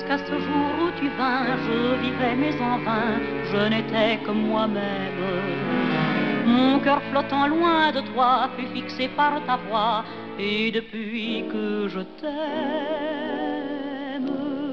Jusqu'à ce jour où tu vins, je vivais mais en vain, je n'étais que moi-même. Mon cœur flottant loin de toi fut fixé par ta voix, et depuis que je t'aime,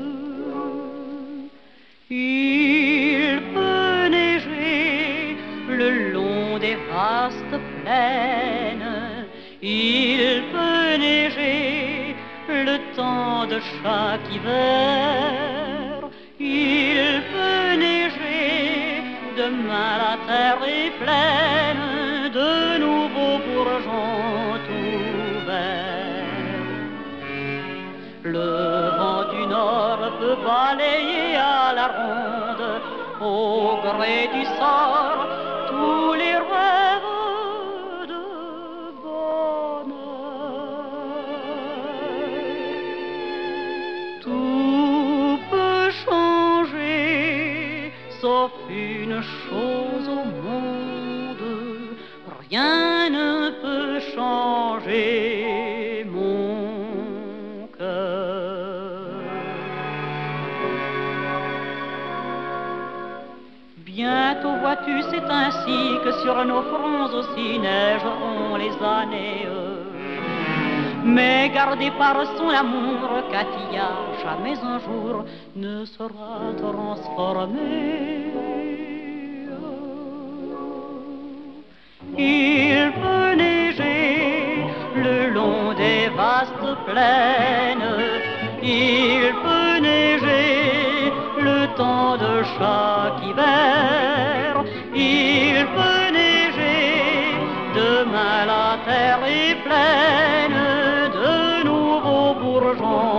il peut neiger le long des vastes plaines, il peut neiger le temps de chaque hiver, il peut neiger, demain la terre est pleine de nouveaux bourgeons tout verts. Le vent du nord peut balayer à la ronde, au gré du sort, tous les rêves de bonheur. Tout peut changer, sauf une chose au monde, rien ne peut changer mon cœur. Bientôt vois-tu, c'est ainsi que sur nos fronts aussi neigeront les années. Mais gardé par son amour, Katia, jamais un jour ne sera transformé. Il peut neiger le long des vastes plaines, il peut neiger le temps de chaque hiver, il peut neiger, demain la terre est pleine de nouveaux bourgeons